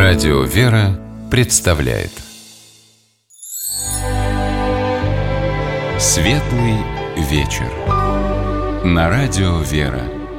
Радио «Вера» представляет Светлый вечер на Радио «Вера».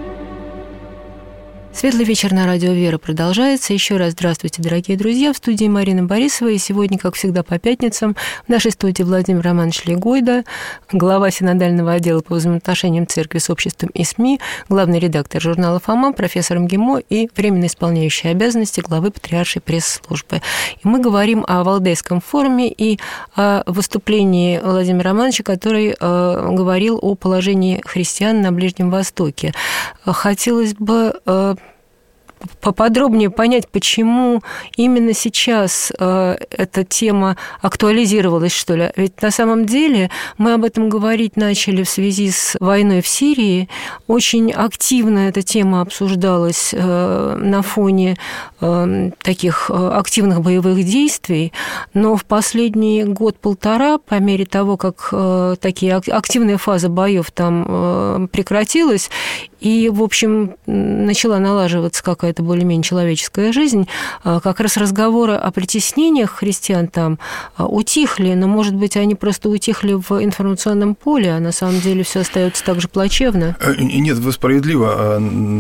Светлый вечер на Радио «Вера» продолжается. Еще раз здравствуйте, дорогие друзья. В студии Марина Борисова. И сегодня, как всегда, по пятницам в нашей студии Владимир Романович Легойда, глава синодального отдела по взаимоотношениям церкви с обществом и СМИ, главный редактор журнала «Фома», профессор МГИМО и временно исполняющий обязанности главы Патриаршей пресс-службы. И мы говорим о Валдайском форуме и о выступлении Владимира Романовича, который говорил о положении христиан на Ближнем Востоке. Хотелось бы поподробнее понять, почему именно сейчас эта тема актуализировалась, что ли. Ведь на самом деле мы об этом говорить начали в связи с войной в Сирии. Очень активно эта тема обсуждалась на фоне таких активных боевых действий, но в последний год-полтора, по мере того, как такие активная фаза боев там прекратилась, и, в общем, начала налаживаться какая-то более-менее человеческая жизнь, как раз разговоры о притеснениях христиан там утихли, но, может быть, они просто утихли в информационном поле, а на самом деле все остается так же плачевно. Нет, вы справедливо,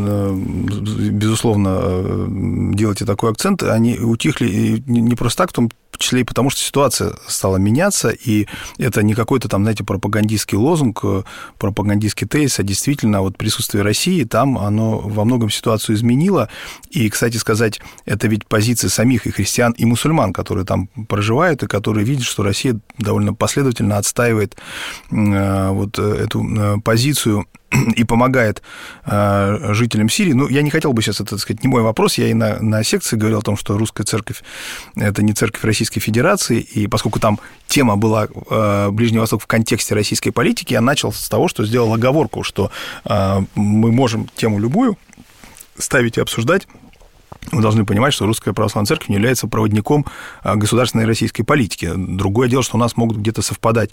безусловно, делаете такой акцент. Они утихли не просто так, в том числе и потому, что ситуация стала меняться, и это не какой-то там, знаете, пропагандистский лозунг, пропагандистский тезис, а действительно вот присутствие России там, оно во многом ситуацию изменило. И, кстати сказать, это ведь позиция самих и христиан, и мусульман, которые там проживают, и которые видят, что Россия довольно последовательно отстаивает вот эту позицию и помогает жителям Сирии. Ну, я не хотел бы сейчас, это, так сказать, не мой вопрос. Я и на секции говорил о том, что русская церковь – это не церковь Российской Федерации, и поскольку там тема была Ближний Восток в контексте российской политики, я начал с того, что сделал оговорку, что мы можем тему любую ставить и обсуждать. Мы должны понимать, что Русская Православная Церковь не является проводником государственной российской политики. Другое дело, что у нас могут где-то совпадать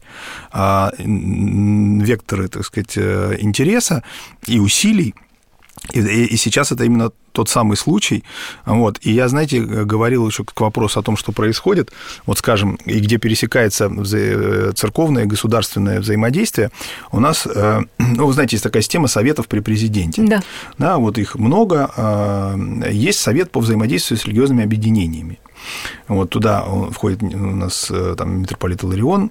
векторы, так сказать, интереса и усилий. И сейчас это именно тот самый случай. Вот. И я, знаете, говорил еще к вопросу о том, что происходит, вот скажем, и где пересекается церковное и государственное взаимодействие. У нас, ну, вы знаете, есть такая система советов при президенте. Да. Да, вот их много. Есть совет по взаимодействию с религиозными объединениями. Вот туда входит у нас там митрополит Иларион,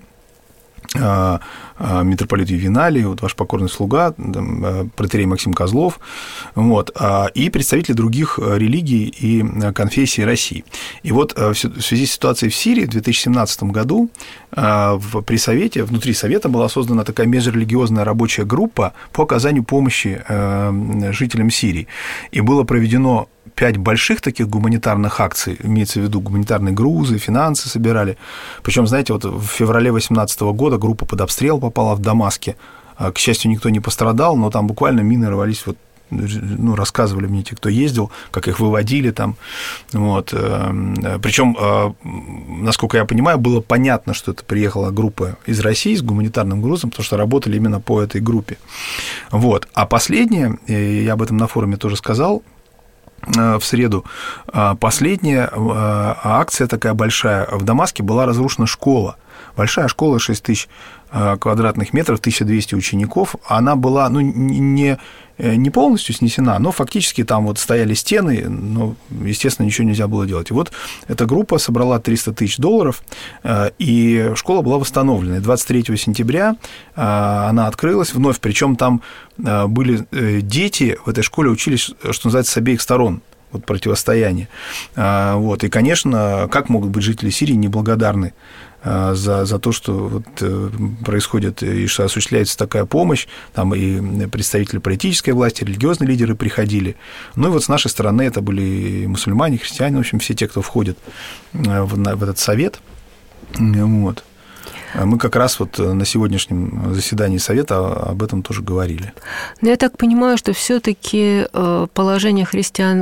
митрополит Ювеналий, вот ваш покорный слуга, протоиерей Максим Козлов, вот, и представители других религий и конфессий России. И вот в связи с ситуацией в Сирии в 2017 году при Совете, внутри Совета была создана такая межрелигиозная рабочая группа по оказанию помощи жителям Сирии. И было проведено 5 больших таких гуманитарных акций, имеется в виду гуманитарные грузы, финансы собирали. Причем, знаете, вот в феврале 2018 года группа под обстрел попала в Дамаске. К счастью, никто не пострадал, но там буквально мины рвались, вот, ну, рассказывали мне те, кто ездил, как их выводили там. Вот. Причем, насколько я понимаю, было понятно, что это приехала группа из России с гуманитарным грузом, потому что работали именно по этой группе. Вот. А последнее, я об этом на форуме тоже сказал, в среду, последняя акция такая большая. В Дамаске была разрушена школа. Большая школа, 6 тысяч квадратных метров, 1200 учеников. Она была, ну, не полностью снесена, но фактически там вот стояли стены, но, естественно, ничего нельзя было делать. И вот эта группа собрала $300 тысяч, и школа была восстановлена. И 23 сентября она открылась вновь, причем там были дети в этой школе, учились, что называется, с обеих сторон. Вот противостояние. Вот. И, конечно, как могут быть жители Сирии неблагодарны за то, что вот происходит и что осуществляется такая помощь, там и представители политической власти, религиозные лидеры приходили. Ну и вот с нашей стороны это были мусульмане, христиане, в общем, все те, кто входит в этот совет. Вот. Мы как раз вот на сегодняшнем заседании Совета об этом тоже говорили. Но я так понимаю, что все-таки положение христиан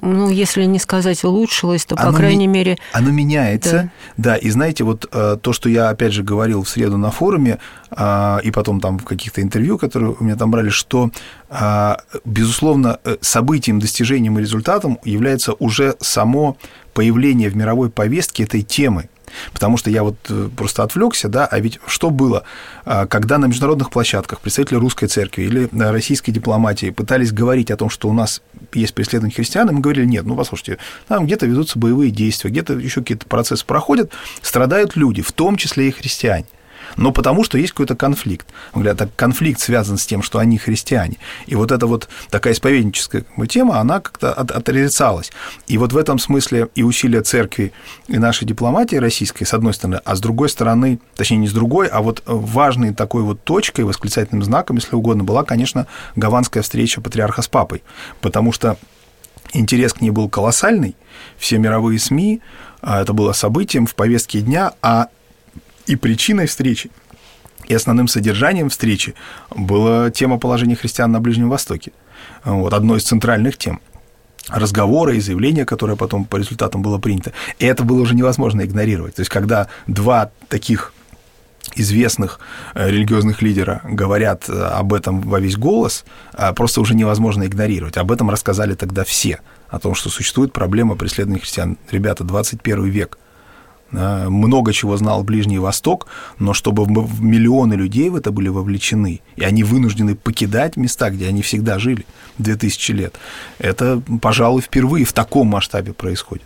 ну, если не сказать улучшилось, то, по крайней мере... Оно меняется, да. И знаете, вот то, что я, опять же, говорил в среду на форуме, и потом там в каких-то интервью, которые у меня там брали, что, безусловно, событием, достижением и результатом является уже само появление в мировой повестке этой темы. Потому что я вот просто отвлекся, да, а ведь что было, когда на международных площадках представители русской церкви или российской дипломатии пытались говорить о том, что у нас есть преследование христиан, и мы говорили, нет, ну, послушайте, там где-то ведутся боевые действия, где-то еще какие-то процессы проходят, страдают люди, в том числе и христиане. Но потому что есть какой-то конфликт. Он говорит, так конфликт связан с тем, что они христиане. И вот эта вот такая исповедническая тема, она как-то отрицалась. И вот в этом смысле и усилия церкви, и нашей дипломатии российской, с одной стороны, а с другой стороны, точнее, не с другой, а вот важной такой вот точкой, восклицательным знаком, если угодно, была, конечно, гаванская встреча патриарха с папой. Потому что интерес к ней был колоссальный, все мировые СМИ, это было событием в повестке дня, и причиной встречи, и основным содержанием встречи была тема положения христиан на Ближнем Востоке. Вот, одной из центральных тем. Разговоры и заявления, которое потом по результатам было принято. И это было уже невозможно игнорировать. То есть, когда два таких известных религиозных лидера говорят об этом во весь голос, просто уже невозможно игнорировать. Об этом рассказали тогда все. О том, что существует проблема преследования христиан. Ребята, 21 век. Много чего знал Ближний Восток, но чтобы миллионы людей в это были вовлечены, и они вынуждены покидать места, где они всегда жили 2000 лет, это, пожалуй, впервые в таком масштабе происходит.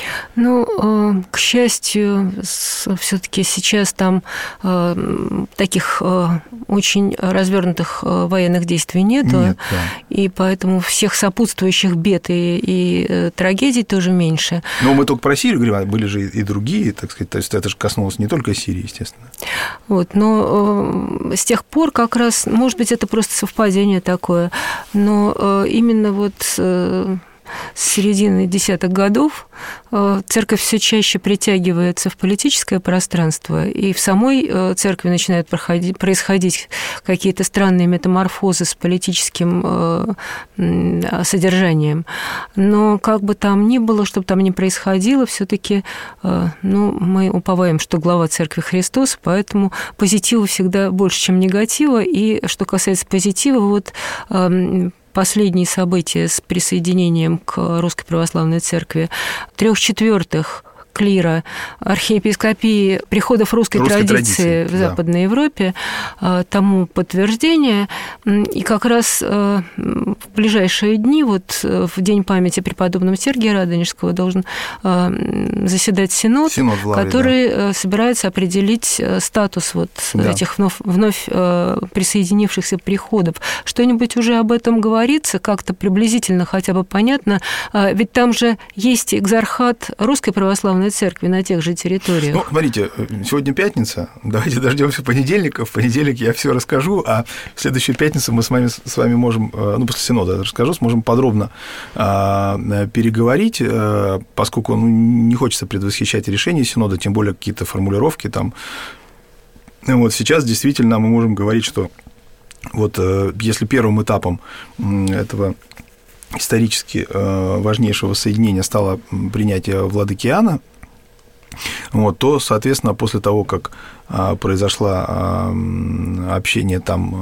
Ну, к счастью, все-таки сейчас там таких очень развернутых военных действий нету, Нет, да. И поэтому всех сопутствующих бед и трагедий тоже меньше. Но мы только про Сирию говорим, а были же и другие, так сказать, то есть это же коснулось не только Сирии, естественно. Вот, но с тех пор как раз, может быть, это просто совпадение такое, но именно вот с середины десятых годов церковь все чаще притягивается в политическое пространство, и в самой церкви начинают происходить какие-то странные метаморфозы с политическим содержанием. Но как бы там ни было, чтобы там ни происходило, все-таки мы уповаем, что глава церкви Христос, поэтому позитива всегда больше, чем негатива. И что касается позитива, вот последние события с присоединением к Русской Православной Церкви 3/4 клира архиепископии приходов русской традиции в Западной Европе тому подтверждение. И как раз в ближайшие дни, вот в День памяти преподобного Сергия Радонежского, должен заседать Синод Лавры, который собирается определить статус вот этих вновь присоединившихся приходов. Что-нибудь уже об этом говорится, как-то приблизительно хотя бы понятно, ведь там же есть экзархат Русской Православной Церкви на тех же территориях. Ну, смотрите, сегодня пятница, давайте дождемся понедельника. В понедельник я все расскажу, а в следующую пятницу мы с вами можем, после Синода расскажу, сможем подробно переговорить, поскольку не хочется предвосхищать решение Синода, тем более какие-то формулировки там. Вот сейчас действительно мы можем говорить, что вот если первым этапом этого исторически важнейшего соединения стало принятие владыки Иоанна, вот, то, соответственно, после того, как произошло общение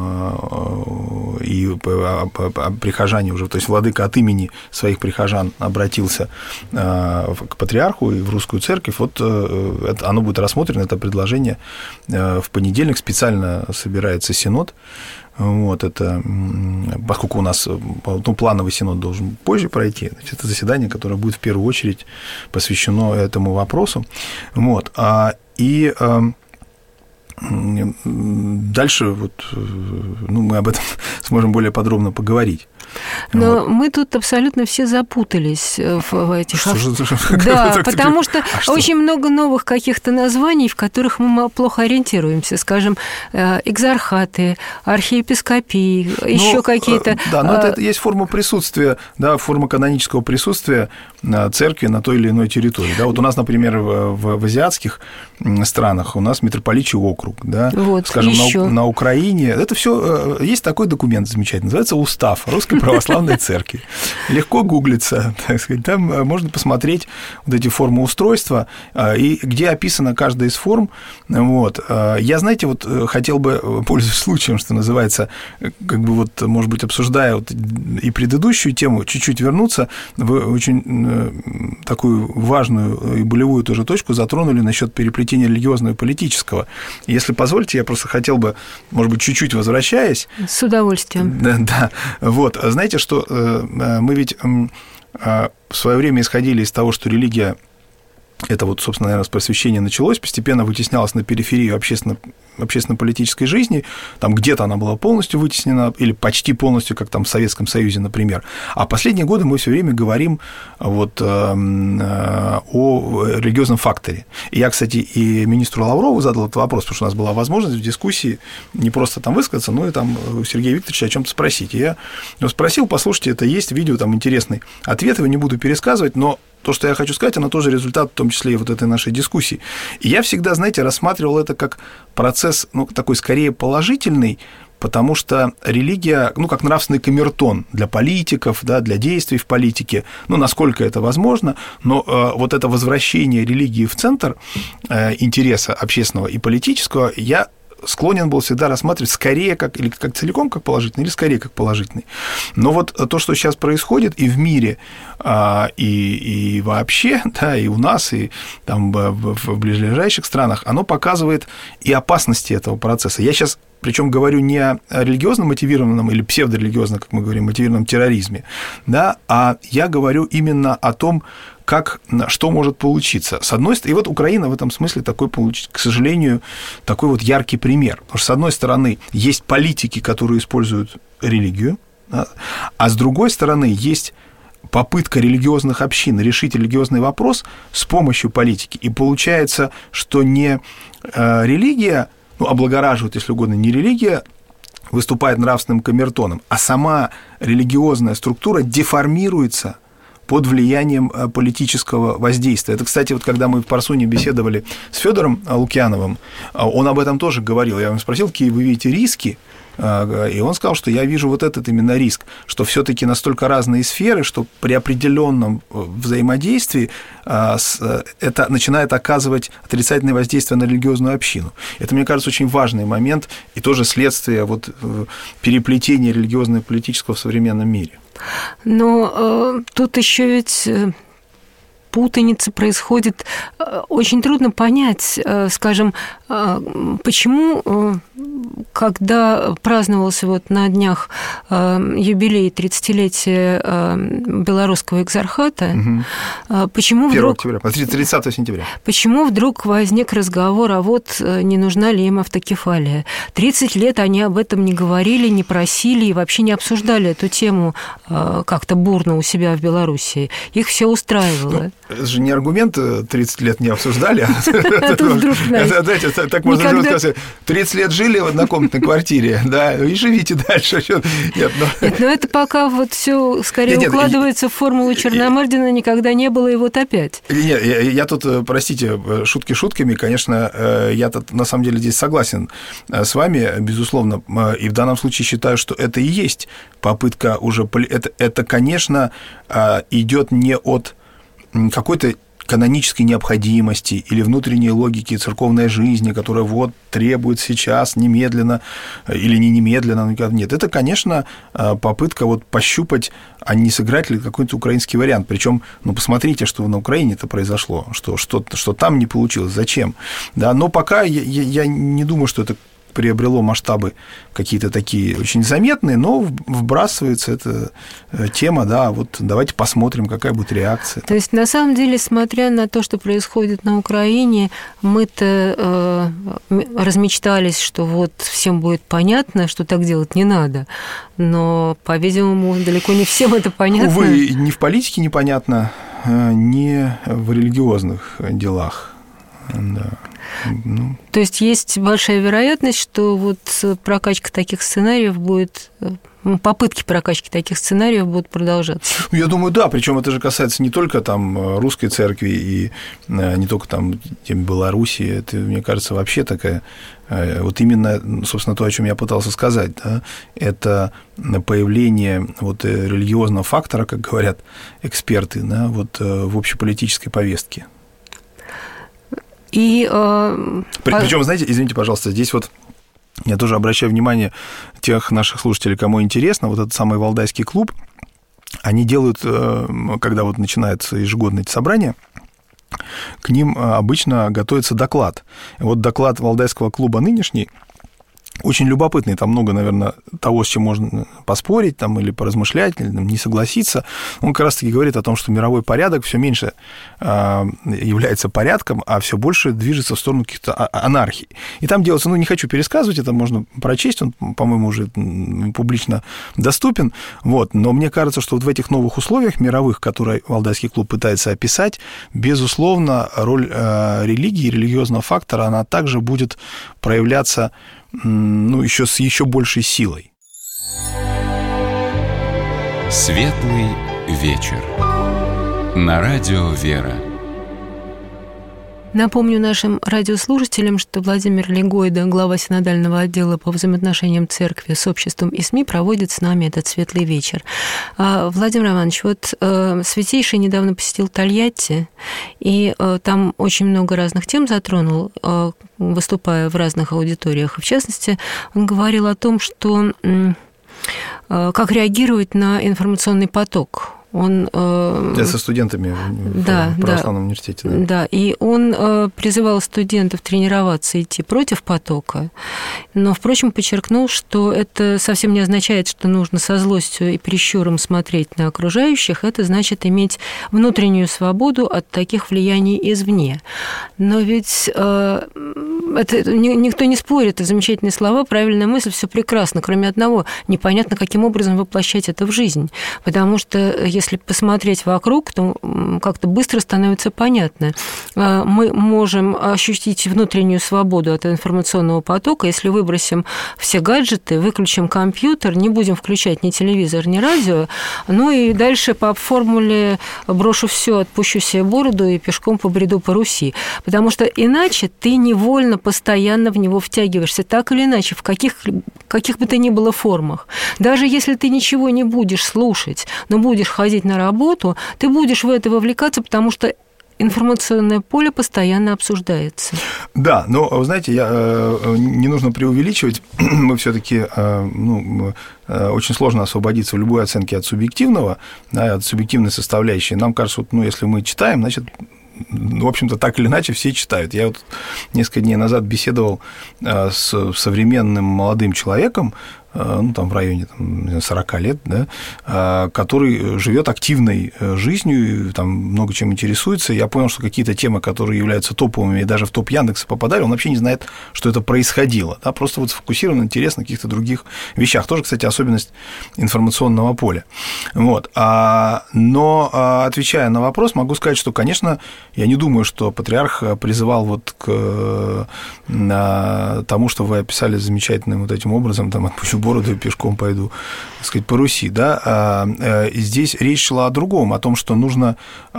там, и прихожане уже, то есть владыка от имени своих прихожан обратился к патриарху и в русскую церковь, вот оно будет рассмотрено, это предложение в понедельник, специально собирается Синод. Вот это, поскольку у нас плановый Синод должен позже пройти, значит, это заседание, которое будет в первую очередь посвящено этому вопросу. Вот. И дальше мы об этом сможем более подробно поговорить. Но мы тут абсолютно все запутались в этих... Да, потому что очень много новых каких-то названий, в которых мы плохо ориентируемся. Скажем, экзархаты, архиепископии, еще какие-то... Да, но это есть форма присутствия, да, форма канонического присутствия церкви на той или иной территории. Да, вот у нас, например, в азиатских странах у нас митрополичий округ, да, вот, скажем, на Украине. Это все есть такой документ замечательный, называется Устав Русской Русской Православной Церкви. Легко гуглится, так сказать. Там можно посмотреть вот эти формы устройства, и где описана каждая из форм. Вот. Я, знаете, вот хотел бы, пользуясь случаем, что называется, как бы вот, может быть, обсуждая вот и предыдущую тему, чуть-чуть вернуться, вы очень такую важную и болевую тоже точку затронули насчет переплетения религиозного и политического. Если позволите, я просто хотел бы, может быть, чуть-чуть возвращаясь. С удовольствием. Да. Вот. Знаете, что мы ведь в свое время исходили из того, что религия, это вот, собственно, наверное, с просвещения началось, постепенно вытеснялась на периферию общественно-политической жизни, там где-то она была полностью вытеснена, или почти полностью, как там в Советском Союзе, например. А последние годы мы все время говорим вот о религиозном факторе. И я, кстати, и министру Лаврову задал этот вопрос, потому что у нас была возможность в дискуссии не просто там высказаться, но и там у Сергея Викторовича о чем-то спросить. И я его спросил, послушайте, это есть видео, там интересный ответ, его не буду пересказывать, но то, что я хочу сказать, оно тоже результат, в том числе и вот этой нашей дискуссии. И я всегда, знаете, рассматривал это как процесс, ну, такой скорее положительный, потому что религия, ну, как нравственный камертон для политиков, да, для действий в политике, ну, насколько это возможно, но вот это возвращение религии в центр интереса общественного и политического я склонен был всегда рассматривать скорее как, или как целиком как положительный, или скорее как положительный. Но вот то, что сейчас происходит и в мире, и вообще, да, и у нас, и там в ближайших странах, оно показывает и опасности этого процесса. Я сейчас, причем говорю не о религиозно мотивированном или псевдорелигиозно, как мы говорим, мотивированном терроризме, да, а я говорю именно о том, что может получиться. С одной стороны, и вот Украина в этом смысле такой, к сожалению, такой вот яркий пример. Потому что, с одной стороны, есть политики, которые используют религию, да, а с другой стороны, есть попытка религиозных общин решить религиозный вопрос с помощью политики. И получается, что не религия, ну, облагораживает, если угодно, не религия выступает нравственным камертоном, а сама религиозная структура деформируется под влиянием политического воздействия. Это, кстати, вот когда мы в Парсуне беседовали с Федором Лукьяновым, он об этом тоже говорил. Я его спросил, какие вы видите риски, и он сказал, что я вижу вот этот именно риск, что все-таки настолько разные сферы, что при определенном взаимодействии это начинает оказывать отрицательное воздействие на религиозную общину. Это, мне кажется, очень важный момент и тоже следствие вот переплетения религиозного и политического в современном мире. Но тут еще ведь путаница происходит. Очень трудно понять, скажем, почему, когда праздновался вот на днях юбилей 30-летия белорусского экзархата, почему вдруг... 30 сентября. Почему вдруг возник разговор, а вот не нужна ли им автокефалия? 30 лет они об этом не говорили, не просили и вообще не обсуждали эту тему как-то бурно у себя в Белоруссии. Их все устраивало. Это же не аргумент 30 лет не обсуждали, так можно сказать, 30 лет жили в однокомнатной квартире, да, и живите дальше. Нет, но это пока вот все скорее укладывается в формулу Черномырдина, никогда не было, и вот опять. Нет, я тут, простите, шутки шутками, конечно, я тут на самом деле здесь согласен с вами, безусловно, и в данном случае считаю, что это и есть попытка уже, это, конечно, идет не от какой-то канонической необходимости или внутренней логики церковной жизни, которая вот требует сейчас немедленно или не немедленно. Нет, это, конечно, попытка вот пощупать, а не сыграть ли какой-то украинский вариант. Причем, ну, посмотрите, что на Украине-то произошло, что там не получилось, зачем. Да, но пока я не думаю, что это приобрело масштабы какие-то такие очень заметные, но вбрасывается эта тема, да, вот давайте посмотрим, какая будет реакция. То есть, на самом деле, смотря на то, что происходит на Украине, мы-то размечтались, что вот всем будет понятно, что так делать не надо, но, по-видимому, далеко не всем это понятно. Увы, ни в политике непонятно, ни в религиозных делах, да. То есть есть большая вероятность, что вот прокачка таких сценариев будет попытки прокачки таких сценариев будут продолжаться. Я думаю, да, причем это же касается не только там русской церкви и не только там Белоруссии, это, мне кажется, вообще такая, вот именно, собственно, то, о чем я пытался сказать, да, это появление вот религиозного фактора, как говорят эксперты, да, вот в общеполитической повестке. И причем, знаете, извините, пожалуйста, здесь вот я тоже обращаю внимание тех наших слушателей, кому интересно, вот этот самый Валдайский клуб, они делают, когда вот начинается ежегодное собрание, к ним обычно готовится доклад. И вот доклад Валдайского клуба нынешний очень любопытный, там много, наверное, того, с чем можно поспорить там, или поразмышлять, или там, не согласиться. Он как раз-таки говорит о том, что мировой порядок все меньше является порядком, а все больше движется в сторону каких-то анархий. И там делается, не хочу пересказывать, это можно прочесть, он, по-моему, уже публично доступен, вот. Но мне кажется, что вот в этих новых условиях мировых, которые Валдайский клуб пытается описать, безусловно, роль религии, религиозного фактора, она также будет проявляться еще с еще большей силой. Светлый вечер. На радио «Вера». Напомню нашим радиослушателям, что Владимир Легойда, глава синодального отдела по взаимоотношениям церкви с обществом и СМИ, проводит с нами этот светлый вечер. Владимир Иванович, вот Святейший недавно посетил Тольятти, и там очень много разных тем затронул, выступая в разных аудиториях. В частности, он говорил о том, что как реагировать на информационный поток. Он, со студентами в православном университете. Да, и он призывал студентов тренироваться, идти против потока, но, впрочем, подчеркнул, что это совсем не означает, что нужно со злостью и прищуром смотреть на окружающих, это значит иметь внутреннюю свободу от таких влияний извне. Но ведь это, никто не спорит, это замечательные слова, правильная мысль, все прекрасно, кроме одного, непонятно, каким образом воплощать это в жизнь, потому что если посмотреть вокруг, то как-то быстро становится понятно. Мы можем ощутить внутреннююю свободу от информационного потока, если выбросим все гаджеты, выключим компьютер, не будем включать ни телевизор, ни радио, и дальше по формуле брошу все, отпущу себе бороду и пешком побреду по Руси. Потому что иначе ты невольно постоянно в него втягиваешься, так или иначе, в каких бы то ни было формах. Даже если ты ничего не будешь слушать, но будешь ходить на работу, ты будешь в это вовлекаться, потому что информационное поле постоянно обсуждается. Да, но, вы знаете, не нужно преувеличивать. Мы все-таки очень сложно освободиться в любой оценке от субъективного, от субъективной составляющей. Нам кажется, если мы читаем, значит, в общем-то, так или иначе все читают. Я вот несколько дней назад беседовал с современным молодым человеком, там в районе 40 лет, да, который живет активной жизнью, там много чем интересуется. Я понял, что какие-то темы, которые являются топовыми и даже в топ Яндекса попадали, он вообще не знает, что это происходило. Да, просто вот сфокусирован интерес на каких-то других вещах. Тоже, кстати, особенность информационного поля. Вот. Но, отвечая на вопрос, могу сказать, что, конечно, я не думаю, что патриарх призывал вот к тому, что вы описали замечательным вот этим образом, там, отпущу бороду и пешком пойду, так сказать, по Руси, да, здесь речь шла о другом, о том, что нужно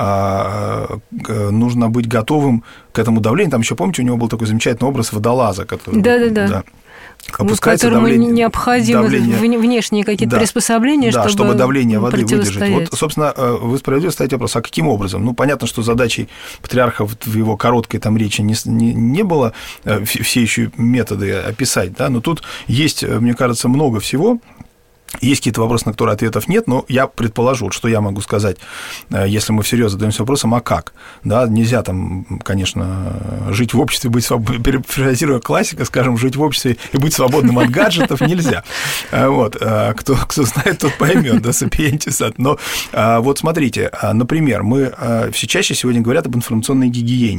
быть готовым к этому давлению. Там еще, помните, у него был такой замечательный образ водолаза, который... Да. Которому необходимы внешние какие-то приспособления, чтобы давление воды выдержать. Вот, собственно, вы справедливо ставите вопрос, а каким образом? Понятно, что задачей патриарха в его короткой там речи не было все еще методы описать, да, но тут есть, мне кажется, много всего. Есть какие-то вопросы, на которые ответов нет, но я предположу, что я могу сказать, если мы всерьез задаемся вопросом, а как? Да, нельзя там, конечно, жить в обществе, быть свободным, перефразируя классика, скажем, жить в обществе и быть свободным от гаджетов нельзя. Вот, кто знает, тот поймет, да, сапиентис. Но вот смотрите, например, мы все чаще сегодня говорят об информационной гигиене.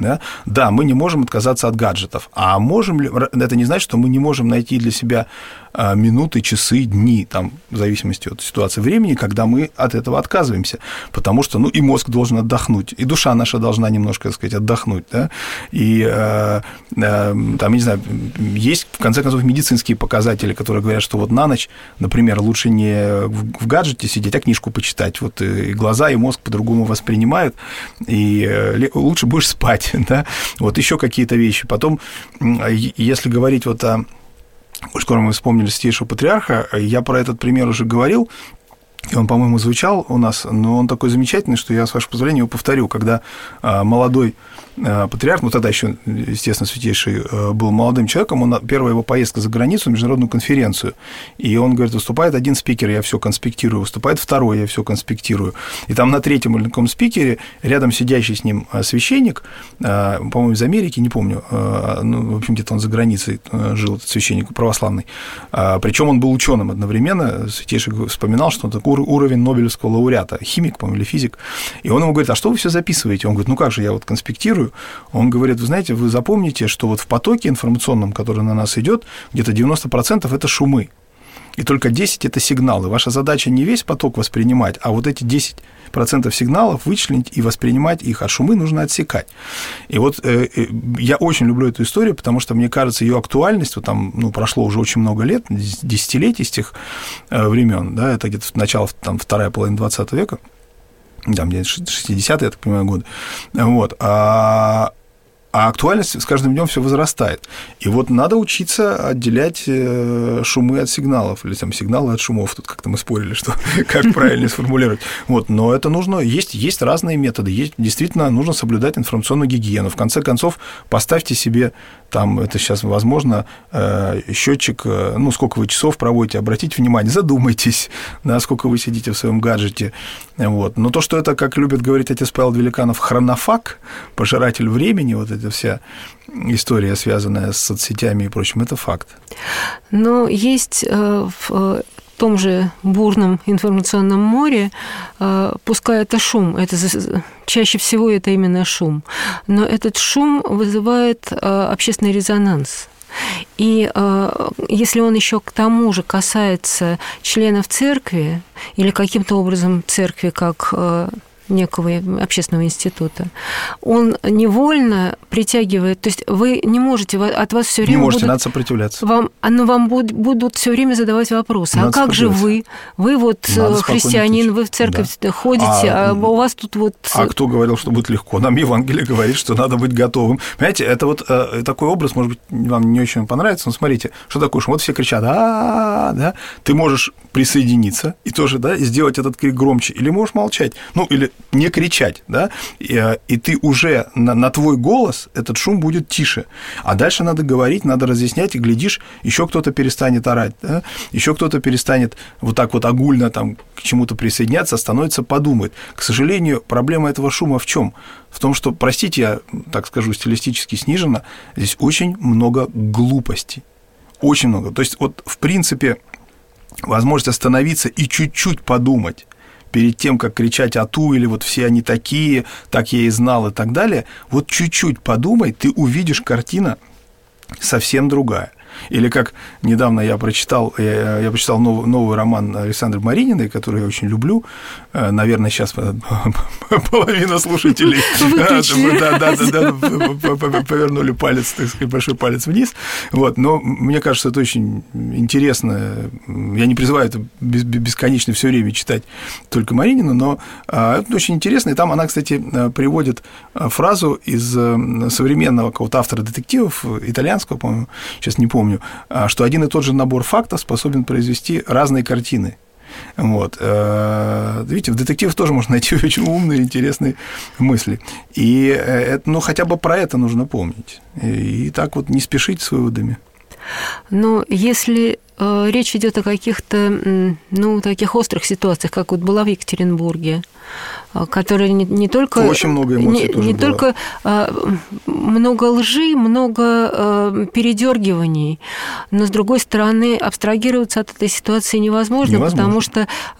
Да, мы не можем отказаться от гаджетов. А можем ли... Это не значит, что мы не можем найти для себя минуты, часы, дни, там, в зависимости от ситуации времени, когда мы от этого отказываемся. Потому что, и мозг должен отдохнуть, и душа наша должна немножко, так сказать, отдохнуть. Да? И, там, я не знаю, есть, в конце концов, медицинские показатели, которые говорят, что вот на ночь, например, лучше не в гаджете сидеть, а книжку почитать. Вот и глаза, и мозг по-другому воспринимают, и лучше будешь спать. Да? Вот еще какие-то вещи. Потом, если говорить вот о... Скоро мы вспомнили Святейшего Патриарха, я про этот пример уже говорил, и он, по-моему, звучал у нас, но он такой замечательный, что я, с вашего позволения, его повторю. Когда молодой патриарх, тогда еще, естественно, Святейший был молодым человеком, первая его поездка за границу, международную конференцию, и он говорит, выступает один спикер, я все конспектирую, выступает второй, я все конспектирую. И там на третьем или каком спикере рядом сидящий с ним священник, по-моему, из Америки, не помню, в общем, где-то он за границей жил, этот священник православный, причем он был ученым одновременно, Святейший вспоминал, что он такой уровень Нобелевского лауреата, химик, по-моему, или физик, и он ему говорит, а что вы все записываете? Он говорит, как же, я вот конспектирую. Он говорит, вы знаете, вы запомните, что вот в потоке информационном, который на нас идет, где-то 90% это шумы, и только 10% это сигналы. Ваша задача не весь поток воспринимать, а вот эти 10% сигналов вычленить и воспринимать их, а шумы нужно отсекать. И вот я очень люблю эту историю, потому что, мне кажется, ее актуальность, вот там, прошло уже очень много лет, десятилетий с тех времен, да, это где-то начало, там, вторая половина 20 века, там, где-то 60-е, я так понимаю, годы, вот, а актуальность с каждым днем все возрастает. И вот надо учиться отделять шумы от сигналов, или там сигналы от шумов. Тут как-то мы спорили, что как правильно сформулировать. Вот, но это нужно, есть разные методы, действительно нужно соблюдать информационную гигиену. В конце концов, поставьте себе, там, это сейчас возможно, счетчик, сколько вы часов проводите, обратите внимание, задумайтесь, сколько вы сидите в своем гаджете. Вот. Но то, что это, как любит говорить отец Павел Великанов, хронофаг, пожиратель времени, вот эта вся история, связанная с соцсетями и прочим, это факт. Но есть в том же бурном информационном море, пускай это шум, чаще всего это именно шум, но этот шум вызывает общественный резонанс. И если он еще к тому же касается членов церкви или каким-то образом церкви как некого общественного института, он невольно притягивает, то есть вы не можете, от вас все время не можете, надо сопротивляться. Вам будут все время задавать вопросы. Надо как же вы вот христианин, вы в церковь ходите, а у вас тут вот... А кто говорил, что будет легко? Нам Евангелие говорит, что надо быть готовым. Понимаете, это вот такой образ, может быть, вам не очень понравится, но смотрите, что такое шум? Вот все кричат, да, ты можешь присоединиться и тоже, да, и сделать этот крик громче, или можешь молчать, или не кричать, да, и ты уже на твой голос этот шум будет тише. А дальше надо говорить, надо разъяснять, и глядишь, еще кто-то перестанет орать, да, еще кто-то перестанет вот так вот огульно там к чему-то присоединяться, остановится, подумает. К сожалению, проблема этого шума в чем? В том, что, простите, я так скажу, стилистически сниженно, здесь очень много глупости. Очень много. То есть, вот, в принципе, возможность остановиться и чуть-чуть подумать перед тем, как кричать «ату» или вот «все они такие», «так я и знал» и так далее, вот чуть-чуть подумай, ты увидишь, картина совсем другая. Или как недавно я прочитал новый роман Александры Марининой, который я очень люблю. Наверное, сейчас половина слушателей повернули палец, так сказать, большой палец вниз. Вот. Но мне кажется, это очень интересно. Я не призываю это бесконечно все время читать только Маринину, но это очень интересно. И там она, кстати, приводит фразу из современного какого-то автора детективов, итальянского, по-моему, сейчас не помню, что один и тот же набор фактов способен произвести разные картины. Вот. Видите, в детективах тоже можно найти очень умные, интересные мысли. И это, хотя бы про это нужно помнить. И так вот не спешить с выводами. Но если речь идет о каких-то, таких острых ситуациях, как вот была в Екатеринбурге, которая не только... Очень много эмоций тоже не было. только много лжи, много передергиваний, но, с другой стороны, абстрагироваться от этой ситуации невозможно. Потому что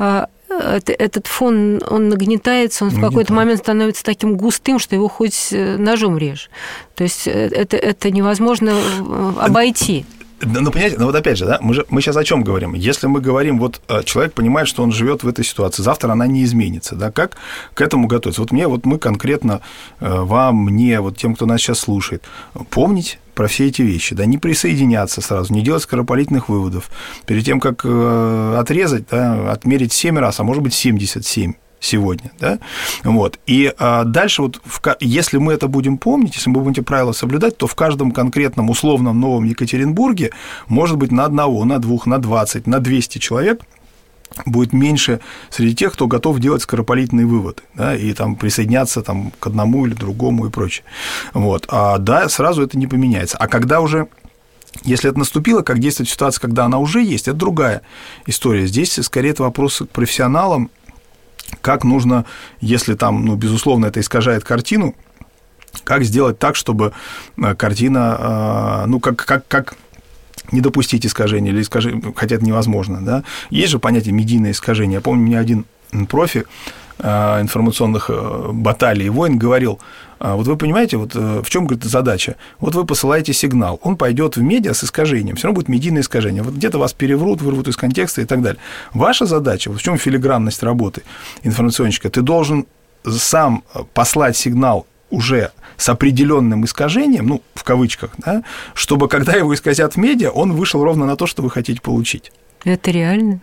этот фон, он нагнетается, он в какой-то момент становится таким густым, что его хоть ножом режь. То есть это невозможно обойти. Ну, понимаете, вот опять же, да, мы сейчас о чем говорим? Если мы говорим, вот человек понимает, что он живет в этой ситуации, завтра она не изменится, да, как к этому готовиться? Вот мы конкретно вам, мне, вот тем, кто нас сейчас слушает, помнить про все эти вещи, да, не присоединяться сразу, не делать скоропалительных выводов. Перед тем, как отрезать, да, отмерить 7 раз, а может быть 77 сегодня, да, вот, и дальше вот, если мы это будем помнить, если мы будем эти правила соблюдать, то в каждом конкретном условном новом Екатеринбурге, может быть, на 1, на 2, на 20, на 200 человек будет меньше среди тех, кто готов делать скоропалительные выводы, да, и там присоединяться там, к одному или другому и прочее. Вот. Да, сразу это не поменяется. А когда уже, если это наступило, как действовать в ситуации, когда она уже есть, это другая история. Здесь скорее это вопрос к профессионалам, как нужно, если там, ну, безусловно, это искажает картину, как сделать так, чтобы картина, ну, как не допустить искажения, или искажения, хотя это невозможно, да. Есть же понятие медийное искажение. Я помню, мне один профи информационных баталий и войн говорил: вот вы понимаете, вот в чем, говорит, задача? Вот вы посылаете сигнал, он пойдет в медиа с искажением, все равно будет медийное искажение. Вот где-то вас переврут, вырвут из контекста и так далее. Ваша задача, вот в чем филигранность работы информационщика? Ты должен сам послать сигнал уже с определенным искажением, ну, в кавычках, да, чтобы, когда его исказят в медиа, он вышел ровно на то, что вы хотите получить. Это реально?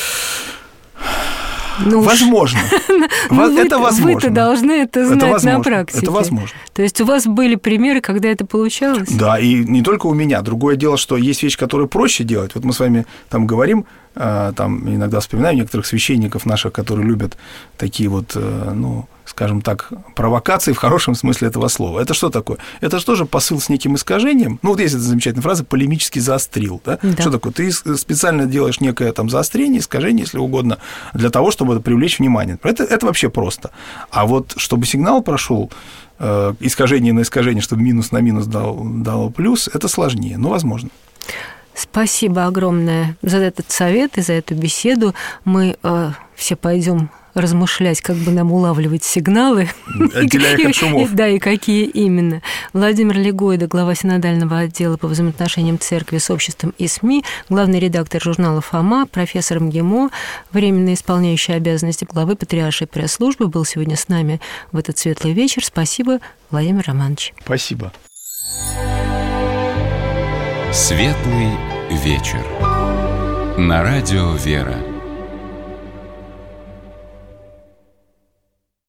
Возможно. Это возможно. Вы-то должны это знать на практике. Это возможно. То есть у вас были примеры, когда это получалось? Да, и не только у меня. Другое дело, что есть вещи, которые проще делать. Вот мы с вами там говорим, там иногда вспоминаем некоторых священников наших, которые любят такие вот, ну, скажем так, провокации в хорошем смысле этого слова. Это что такое? Это же тоже посыл с неким искажением. Ну, вот есть эта замечательная фраза «полемически заострил». Да? Да. Что такое? Ты специально делаешь некое там заострение, искажение, если угодно, для того, чтобы привлечь внимание. Это вообще просто. А вот чтобы сигнал прошел искажение на искажение, чтобы минус на минус дало плюс, это сложнее, но возможно. Спасибо огромное за этот совет и за эту беседу. Мы все пойдем размышлять, как бы нам улавливать сигналы. Отделяя их от шумов. Да, и какие именно. Владимир Легойда, глава синодального отдела по взаимоотношениям церкви с обществом и СМИ, главный редактор журнала «Фома», профессор МГИМО, временно исполняющий обязанности главы Патриаршей пресс-службы, был сегодня с нами в этот светлый вечер. Спасибо, Владимир Романович. Спасибо. Светлый вечер. На радио «Вера».